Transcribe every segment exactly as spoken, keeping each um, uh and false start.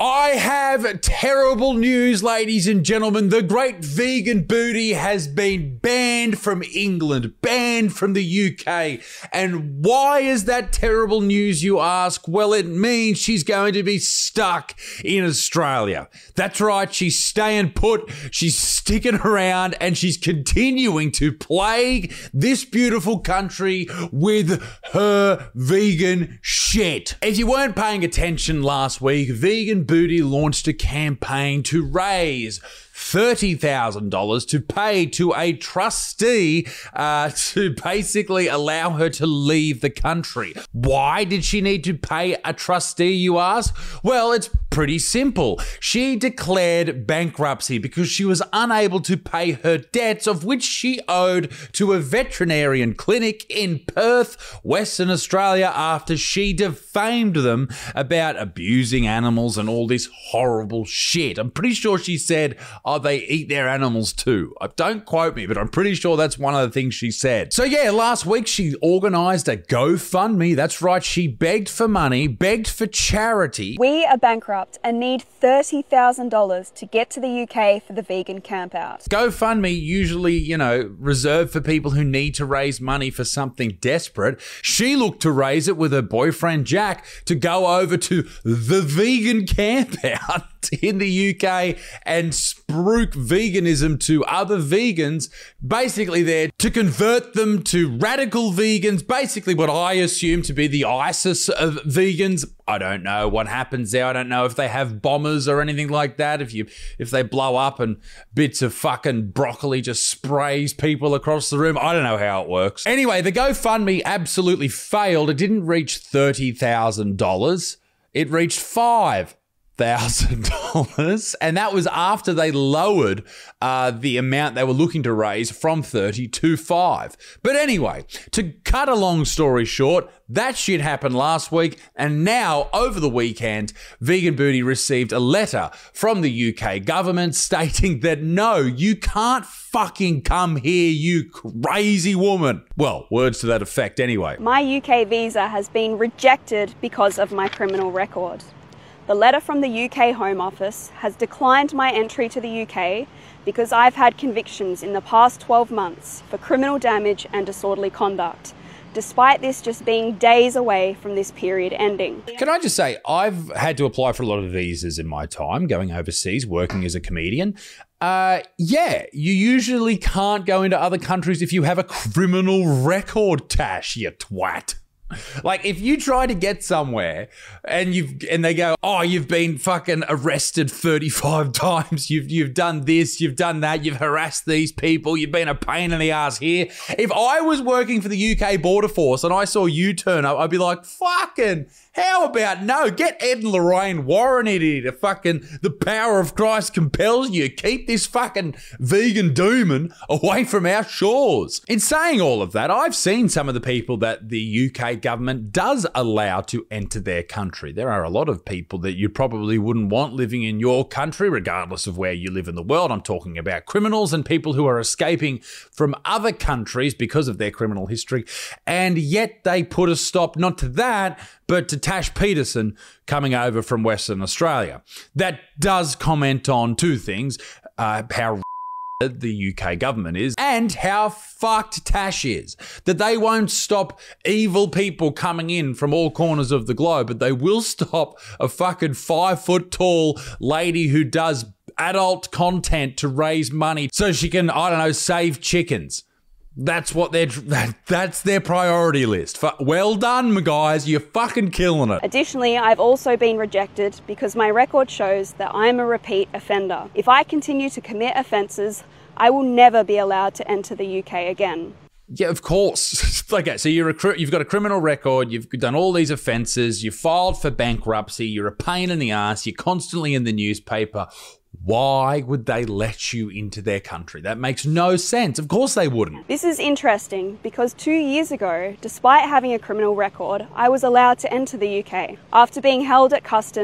I have terrible news, ladies and gentlemen. The great vegan booty has been banned from England, banned from the U K. And why is that terrible news, you ask? Well, it means she's going to be stuck in Australia. That's right, she's staying put, she's sticking around, and she's continuing to plague this beautiful country with her vegan shit. If you weren't paying attention last week, Vegan Booty launched a campaign to raise thirty thousand dollars to pay to a trustee uh, to basically allow her to leave the country. Why did she need to pay a trustee, you ask? Well, it's pretty simple. She declared bankruptcy because she was unable to pay her debts, of which she owed to a veterinarian clinic in Perth, Western Australia, after she defamed them about abusing animals and all this horrible shit. I'm pretty sure she said, oh, they eat their animals too. Don't quote me, but I'm pretty sure that's one of the things she said. So yeah, last week she organised a GoFundMe. That's right, she begged for money, begged for charity. We are bankrupt and need thirty thousand dollars to get to the U K for the vegan campout. GoFundMe, usually, you know, reserved for people who need to raise money for something desperate. She looked to raise it with her boyfriend Jack to go over to the vegan campout in the U K and spruik veganism to other vegans, basically there to convert them to radical vegans, basically what I assume to be the ISIS of vegans. I don't know what happens there. I don't know if they have bombers or anything like that, if you if they blow up and bits of fucking broccoli just sprays people across the room. I don't know how it works. Anyway, the GoFundMe absolutely failed. It didn't reach thirty thousand dollars. It reached five thousand dollars, and that was after they lowered uh, the amount they were looking to raise from thirty to five. But anyway, to cut a long story short, that shit happened last week, and now over the weekend, Vegan Booty received a letter from the U K government stating that no, you can't fucking come here, you crazy woman. Well, words to that effect anyway. My U K visa has been rejected because of my criminal record. The letter from the U K Home Office has declined my entry to the U K because I've had convictions in the past twelve months for criminal damage and disorderly conduct, despite this just being days away from this period ending. Can I just say, I've had to apply for a lot of visas in my time, going overseas, working as a comedian. Uh, yeah, you usually can't go into other countries if you have a criminal record, Tash, you twat. Like, if you try to get somewhere and you've and they go, oh, you've been fucking arrested thirty-five times, you've you've done this, you've done that, you've harassed these people, you've been a pain in the ass here. If I was working for the U K Border Force and I saw you turn up, I'd be like, fucking, how about no? Get Ed and Lorraine Warren in here to fucking, the power of Christ compels you. Keep this fucking vegan demon away from our shores. In saying all of that, I've seen some of the people that the U K government does allow to enter their country. There are a lot of people that you probably wouldn't want living in your country, regardless of where you live in the world. I'm talking about criminals and people who are escaping from other countries because of their criminal history. And yet they put a stop, not to that, but to Tash Peterson coming over from Western Australia. That does comment on two things, uh, how the U K government is and how fucked Tash is. That they won't stop evil people coming in from all corners of the globe, but they will stop a fucking five foot tall lady who does adult content to raise money so she can, I don't know, save chickens. That's what they're, that, that's their priority list. Well done, my guys. You're fucking killing it. Additionally, I've also been rejected because my record shows that I'm a repeat offender. If I continue to commit offences, I will never be allowed to enter the U K again. Yeah, of course. Okay, so you're a, you've got a criminal record, you've done all these offences, you filed for bankruptcy, you're a pain in the ass, you're constantly in the newspaper. Why would they let you into their country? That makes no sense. Of course they wouldn't. This is interesting because two years ago, despite having a criminal record, I was allowed to enter the U K. After being held at customs,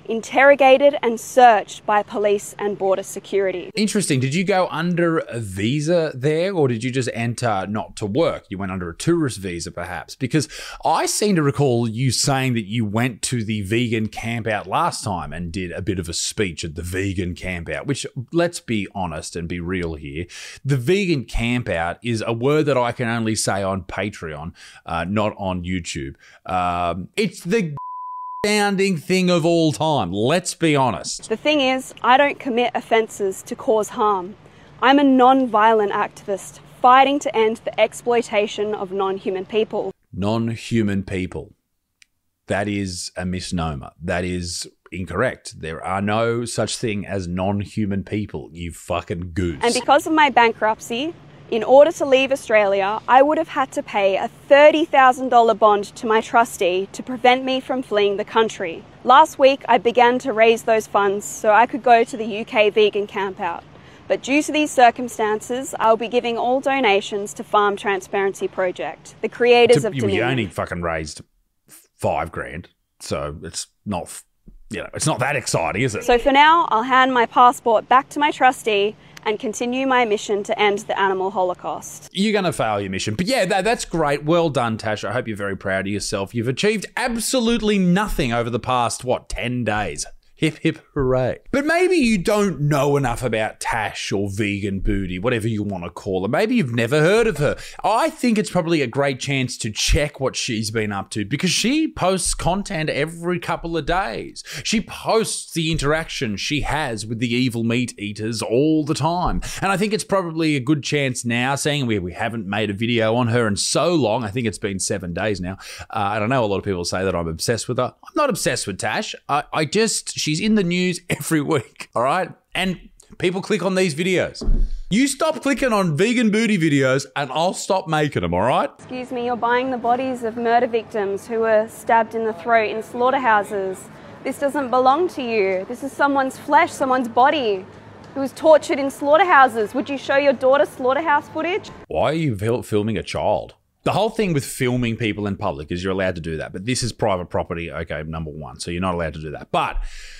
interrogated and searched by police and border security. Interesting. Did you go under a visa there, or did you just enter not to work? You went under a tourist visa, perhaps? Because I seem to recall you saying that you went to the vegan campout last time and did a bit of a speech at the vegan campout, which, let's be honest and be real here, the vegan campout is a word that I can only say on Patreon, uh, not on YouTube. Um, it's the sounding thing of all time. Let's be honest. The thing is, I don't commit offences to cause harm. I'm a non-violent activist fighting to end the exploitation of non-human people. Non-human people. That is a misnomer. That is incorrect. There are no such thing as non-human people, you fucking goose. And because of my bankruptcy, in order to leave Australia, I would have had to pay a thirty thousand dollars bond to my trustee to prevent me from fleeing the country. Last week, I began to raise those funds so I could go to the U K vegan campout. But due to these circumstances, I'll be giving all donations to Farm Transparency Project, the creators to, of you, Dominion. You only fucking raised five grand, so it's not, you know, it's not that exciting, is it? So for now, I'll hand my passport back to my trustee and continue my mission to end the animal holocaust. You're going to fail your mission. But yeah, that, that's great. Well done, Tash. I hope you're very proud of yourself. You've achieved absolutely nothing over the past, what, ten days. Hip, hip, hooray. But maybe you don't know enough about Tash or Vegan Booty, whatever you want to call her. Maybe you've never heard of her. I think it's probably a great chance to check what she's been up to, because she posts content every couple of days. She posts the interaction she has with the evil meat eaters all the time. And I think it's probably a good chance now, seeing we, we haven't made a video on her in so long. I think it's been seven days now. Uh, and I know a lot of people say that I'm obsessed with her. I'm not obsessed with Tash. I, I just... She's in the news every week, all right? And people click on these videos. You stop clicking on Vegan Booty videos and I'll stop making them, all right? Excuse me, you're buying the bodies of murder victims who were stabbed in the throat in slaughterhouses. This doesn't belong to you. This is someone's flesh, someone's body who was tortured in slaughterhouses. Would you show your daughter slaughterhouse footage? Why are you fil- filming a child? The whole thing with filming people in public is you're allowed to do that, but this is private property, okay, number one, so you're not allowed to do that. But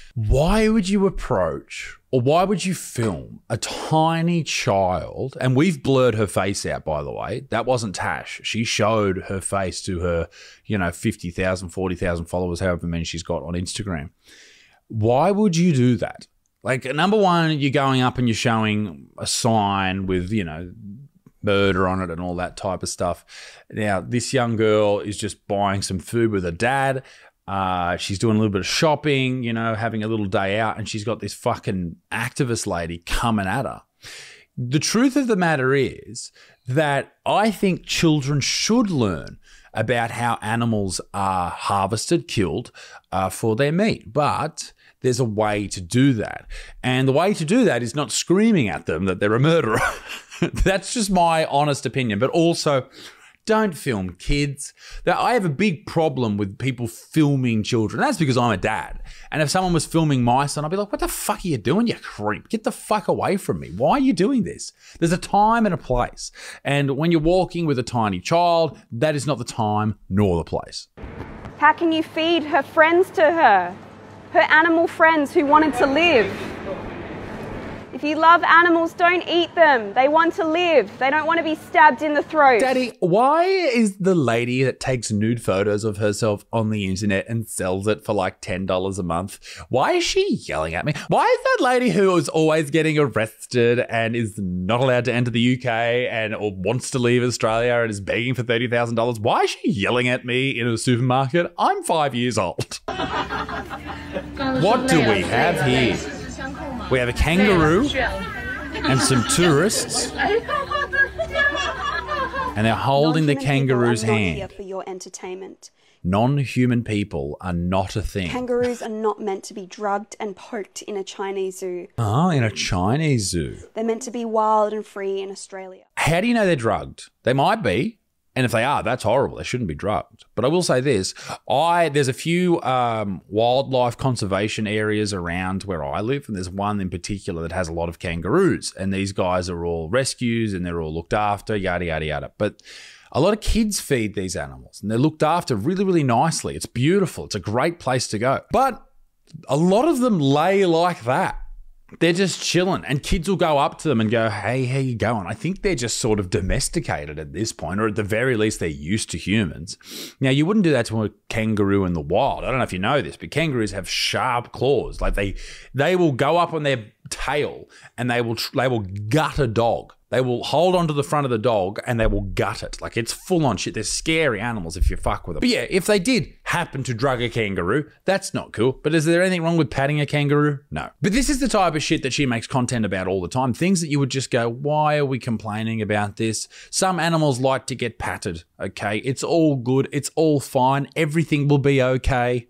why would you approach, or why would you film a tiny child, and we've blurred her face out, by the way. That wasn't Tash. She showed her face to her, you know, fifty thousand, forty thousand followers, however many she's got on Instagram. Why would you do that? Like, number one, you're going up and you're showing a sign with, you know, murder on it and all that type of stuff. Now, this young girl is just buying some food with her dad. Uh, she's doing a little bit of shopping, you know, having a little day out, and she's got this fucking activist lady coming at her. The truth of the matter is that I think children should learn about how animals are harvested, killed uh, for their meat. But there's a way to do that. And the way to do that is not screaming at them that they're a murderer. That's just my honest opinion. But also, don't film kids. Now, I have a big problem with people filming children. That's because I'm a dad. And if someone was filming my son, I'd be like, what the fuck are you doing, you creep? Get the fuck away from me. Why are you doing this? There's a time and a place. And when you're walking with a tiny child, that is not the time nor the place. How can you feed her friends to her? Her animal friends who wanted to live. If you love animals, don't eat them. They want to live. They don't want to be stabbed in the throat. Daddy, why is the lady that takes nude photos of herself on the internet and sells it for like ten dollars a month, why is she yelling at me? Why is that lady who is always getting arrested and is not allowed to enter the U K and or wants to leave Australia and is begging for thirty thousand dollars, why is she yelling at me in a supermarket? I'm five years old. What do we have here? We have a kangaroo and some tourists, and they're holding the kangaroo's hand. Here for your entertainment. Non-human people are not a thing. Kangaroos are not meant to be drugged and poked in a Chinese zoo. Oh, in a Chinese zoo. They're meant to be wild and free in Australia. How do you know they're drugged? They might be. And if they are, that's horrible. They shouldn't be drugged. But I will say this. I There's a few um, wildlife conservation areas around where I live, and there's one in particular that has a lot of kangaroos. And these guys are all rescues and they're all looked after, yada, yada, yada. But a lot of kids feed these animals and they're looked after really, really nicely. It's beautiful. It's a great place to go. But a lot of them lay like that. They're just chilling, and kids will go up to them and go, hey, how you going? I think they're just sort of domesticated at this point, or at the very least, they're used to humans. Now, you wouldn't do that to a kangaroo in the wild. I don't know if you know this, but kangaroos have sharp claws. Like they, they will go up on their tail and they will, they will gut a dog. They will hold onto the front of the dog and they will gut it. Like it's full on shit. They're scary animals if you fuck with them. But yeah, if they did happen to drug a kangaroo, that's not cool. But is there anything wrong with patting a kangaroo? No. But this is the type of shit that she makes content about all the time. Things that you would just go, why are we complaining about this? Some animals like to get patted, okay? It's all good. It's all fine. Everything will be okay.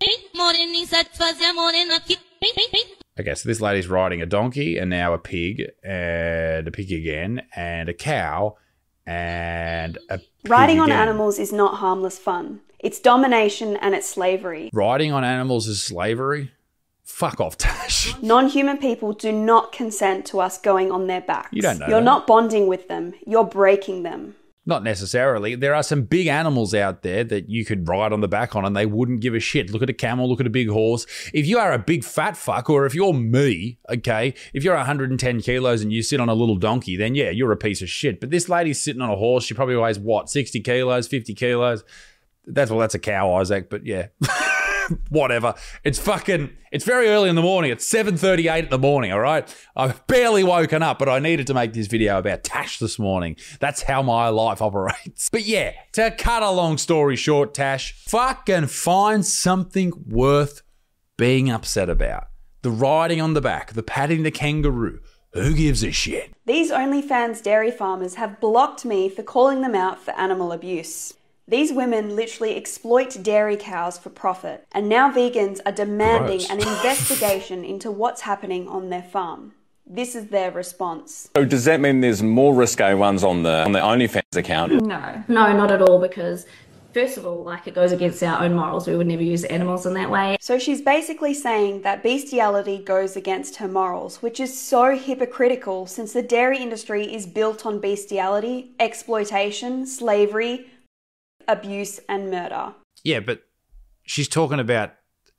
Okay, so this lady's riding a donkey and now a pig and a pig again and a cow and a pig Riding on again. animals is not harmless fun. It's domination and it's slavery. Riding on animals is slavery? Fuck off, Tash. Non-human people do not consent to us going on their backs. You don't know You're that. not bonding with them. You're breaking them. Not necessarily. There are some big animals out there that you could ride on the back on and they wouldn't give a shit. Look at a camel, look at a big horse. If you are a big fat fuck, or if you're me, okay, if you're one hundred ten kilos and you sit on a little donkey, then yeah, you're a piece of shit. But this lady's sitting on a horse. She probably weighs, what, sixty kilos, fifty kilos? That's, well, that's a cow, Isaac, but yeah. Whatever. It's fucking, it's very early in the morning. It's seven thirty-eight in the morning, all right? I've barely woken up, but I needed to make this video about Tash this morning. That's how my life operates. But yeah, to cut a long story short, Tash, fucking find something worth being upset about. The riding on the back, the patting the kangaroo. Who gives a shit? These OnlyFans dairy farmers have blocked me for calling them out for animal abuse. These women literally exploit dairy cows for profit, and now vegans are demanding Gross. an investigation into what's happening on their farm. This is their response. So does that mean there's more risque ones on the on the OnlyFans account? No, no, not at all, because first of all, like, it goes against our own morals. We would never use animals in that way. So she's basically saying that bestiality goes against her morals, which is so hypocritical since the dairy industry is built on bestiality, exploitation, slavery, abuse and murder. Yeah, but she's talking about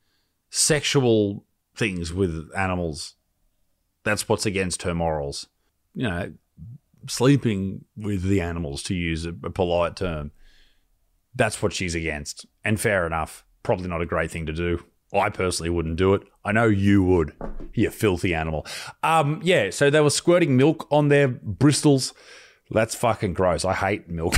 sexual things with animals. That's what's against her morals. You know, sleeping with the animals, to use a, a polite term. That's what she's against. And fair enough. Probably not a great thing to do. I personally wouldn't do it. I know you would. You filthy animal. Um, yeah, so they were squirting milk on their bristles. That's fucking gross. I hate milk.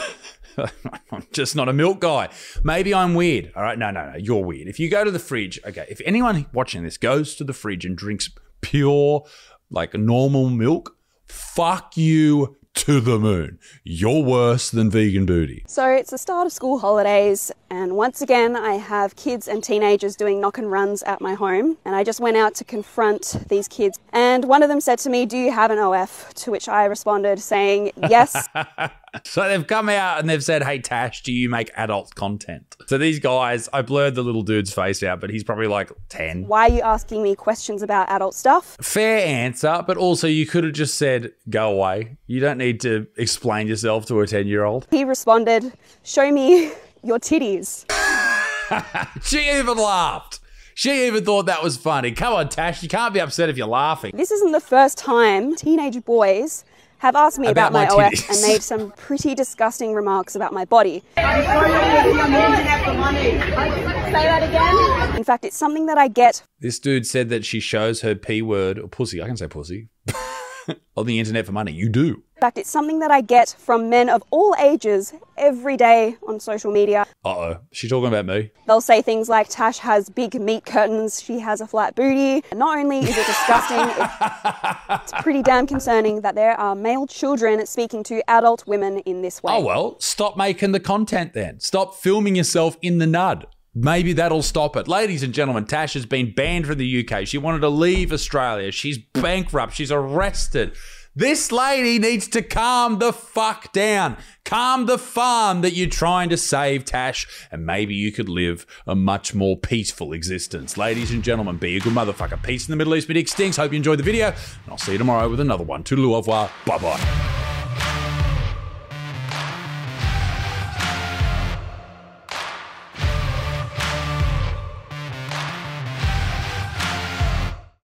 I'm just not a milk guy. Maybe I'm weird. All right, no, no, no, you're weird. If you go to the fridge, okay, if anyone watching this goes to the fridge and drinks pure, like normal milk, fuck you to the moon. You're worse than vegan booty. So it's the start of school holidays, and once again I have kids and teenagers doing knock and runs at my home, and I just went out to confront these kids, and one of them said to me, "Do you have an O F?" To which I responded saying, "Yes." So they've come out and they've said, "Hey Tash, do you make adult content?" So these guys, I blurred the little dude's face out, but he's probably like ten. "Why are you asking me questions about adult stuff?" Fair answer, but also you could have just said, "Go away. You don't need to explain yourself to a ten-year-old. He responded, "Show me your titties." She even laughed. She even thought that was funny. Come on, Tash, you can't be upset if you're laughing. This isn't the first time teenage boys have asked me about, About my my, O F titties. and made some pretty disgusting remarks about my body. Say that again? In fact, it's something that I get. This dude said that she shows her P word, or pussy, I can say pussy, on the internet for money. You do. In fact, it's something that I get from men of all ages every day on social media. Uh-oh. She talking about me? They'll say things like, "Tash has big meat curtains, she has a flat booty." And not only is it disgusting, it's, it's pretty damn concerning that there are male children speaking to adult women in this way. Oh, well, stop making the content then. Stop filming yourself in the nud. Maybe that'll stop it. Ladies and gentlemen, Tash has been banned from the U K. She wanted to leave Australia. She's bankrupt. She's arrested. This lady needs to calm the fuck down. Calm the farm that you're trying to save, Tash, and maybe you could live a much more peaceful existence. Ladies and gentlemen, be a good motherfucker. Peace in the Middle East, but extinct. Hope you enjoyed the video, and I'll see you tomorrow with another one. Toodaloo, au revoir. Bye-bye.